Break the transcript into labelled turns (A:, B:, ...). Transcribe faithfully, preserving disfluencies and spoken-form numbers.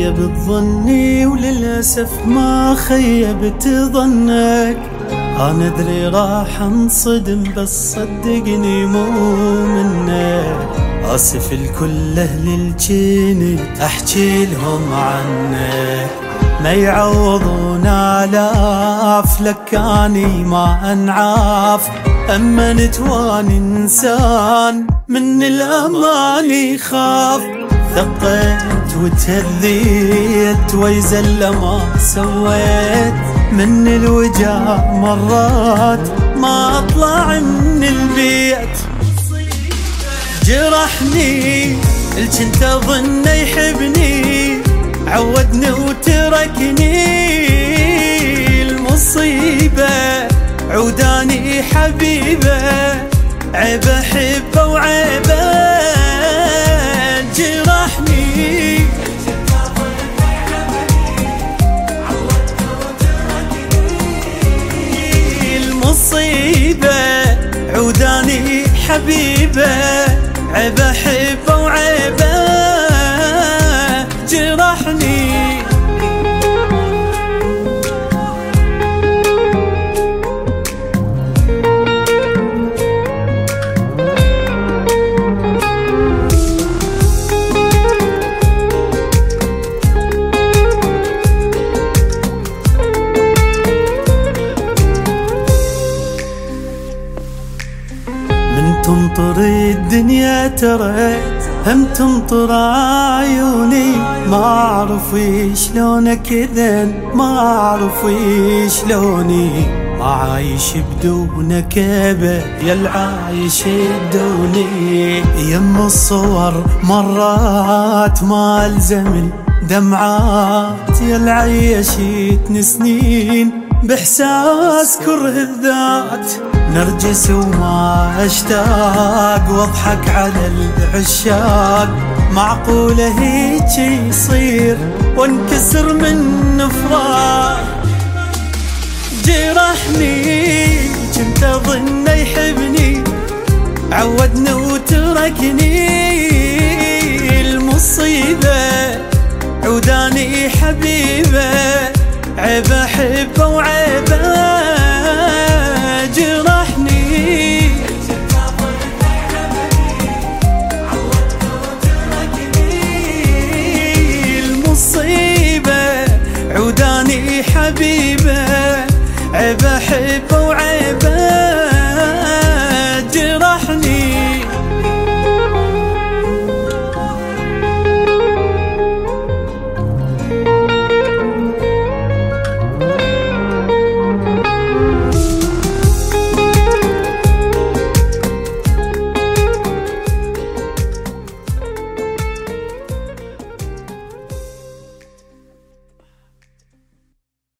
A: خيبت ظني وللأسف ما خيبت ظنك. أنا أدري راح انصدم بس صدقني مو منك. آسف لكل أهل الجنت أحكي لهم عنك، ما يعوضون آلاف لك أني ما أنعاف. أما نتواني إنسان من الأمان يخاف. ثقيت وتهذيت ويزل ما سويت، من الوجع مرات ما أطلع من البيت. جرحني الجنت أظن يحبني، عودني وتركني. المصيبة عوداني حبيبه، عيب أحبه وعيبه. جرحني المصيبة عوداني حبيبه، عيب أحبه وعيبه. جرحني تمطر الدنيا تريت هم تمطر عيوني. ما أعرف شلونك إذن، ما أعرف شلوني. ما عايش بدونك أبد يا العايش بدوني. يم الصور مرات ما ألزم الدمعات، يا العيشتني سنين بإحساس كره الذات. نرجس وما اشتاق واضحك على العشاق. معقولة هيك يصير وانكسر من نفراق. جرحني كنت اظن يحبني، عودني وتركني. المصيبة عوداني حبيبه، عيب أحبه وعيبه. جرحني المصيبة عوداني حبيبه، عيب أحبه وعيبه.